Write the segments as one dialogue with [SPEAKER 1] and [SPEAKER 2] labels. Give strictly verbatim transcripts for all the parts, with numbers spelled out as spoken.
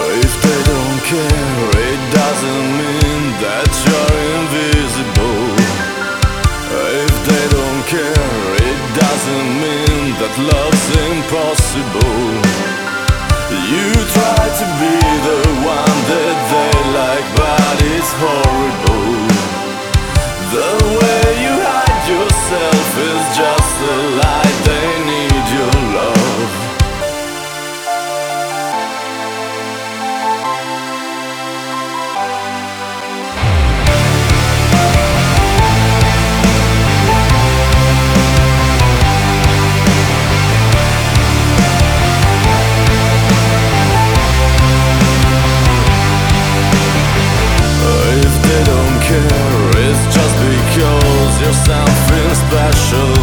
[SPEAKER 1] If they don't care, it doesn't mean that you're invisible. If they don't care, it doesn't mean that love's impossible. You try to be the one that they like, but it's horrible. The way you hide yourself is just a lie. They need your love. You're something special.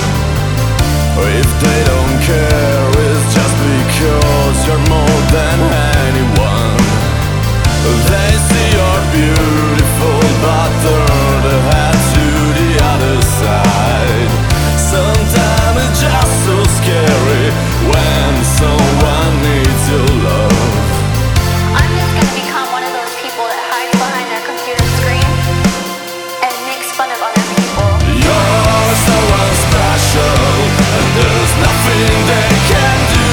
[SPEAKER 1] If they don't care, it's just because you're more than anyone. They see you're beautiful, but turn their head to the other side. Sometimes it's just so scary when someone needs your love.
[SPEAKER 2] I'm just gonna become one of those people that hides behind their computer screen and makes fun of other people.
[SPEAKER 1] You're someone special, and there's nothing they can do.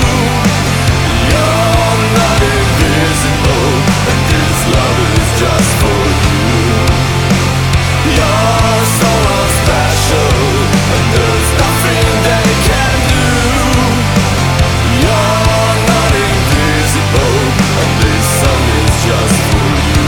[SPEAKER 1] You're not invisible, and this love is just for you. You're someone special, and there's nothing they can do. You're not invisible, and this song is just for you.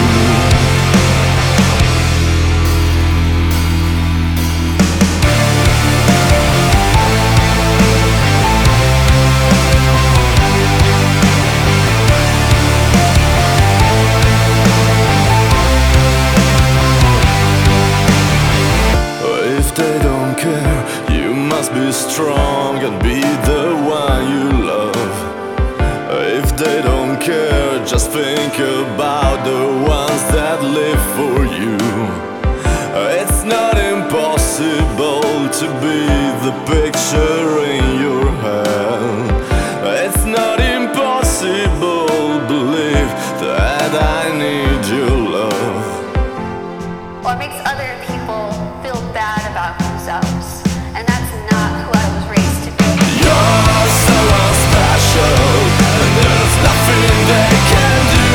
[SPEAKER 1] If they don't care, you must be strong and be the one you love. If they don't care, just think about the ones that live for you. It's not impossible to be the picture in your head. It's not impossible, believe that I need your love.
[SPEAKER 2] Or makes other people feel bad about themselves, and that's not who I was raised to be.
[SPEAKER 1] You're someone special, and there's nothing they can do.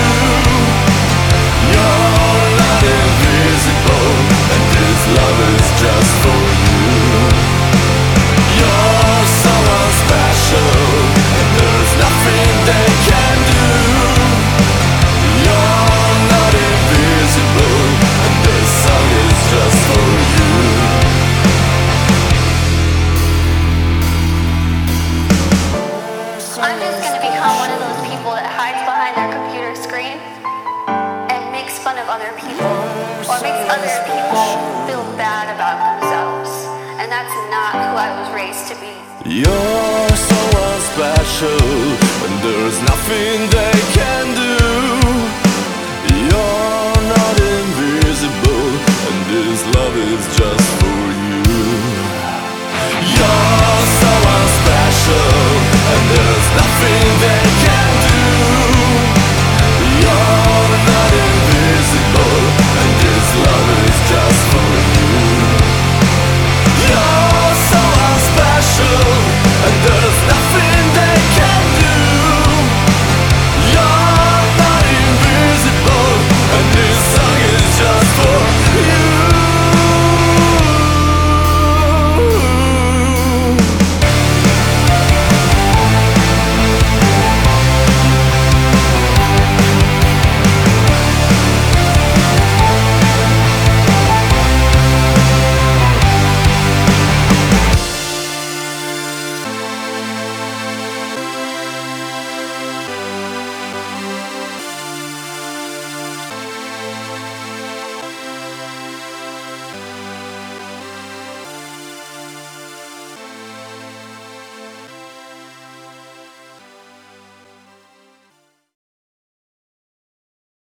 [SPEAKER 1] You're not invisible, and this love is just for you. You're someone special, and there's nothing they can do. You're not invisible, and this song is just for you.
[SPEAKER 2] I'm just gonna become one of those people that hides behind their computer screen and makes fun of other people, or makes other people feel bad about themselves, and that's not who I was raised to be.
[SPEAKER 1] You're someone special,